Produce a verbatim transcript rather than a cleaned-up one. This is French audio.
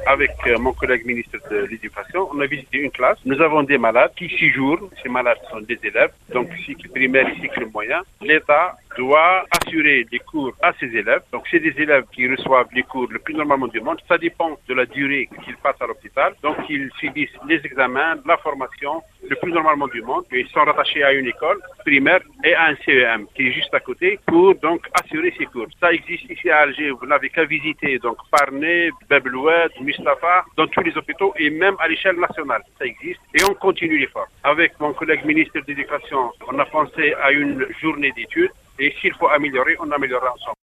avec euh, mon collègue ministre de l'Éducation, on a visité une classe. Nous avons des malades qui séjournent. Ces malades sont des élèves, donc cycle primaire et cycle moyen. L'État doit assurer des cours à ces élèves. Donc, c'est des élèves qui reçoivent les cours le plus normalement du monde. Ça dépend de la durée qu'ils passent à l'hôpital. Donc, ils subissent les examens, la formation le plus normalement du monde. Ils sont rattachés à une école primaire et à un C E M qui est juste à côté pour donc assurer ces cours. Ça existe ici à Alger. Vous n'avez qu'à visiter donc Parné, Bab el Oued, Mustapha, dans tous les hôpitaux et même à l'échelle nationale. Ça existe et on continue l'effort. Avec mon collègue ministre de l'Éducation, on a pensé à une journée d'études et s'il faut améliorer, on améliorera ensemble.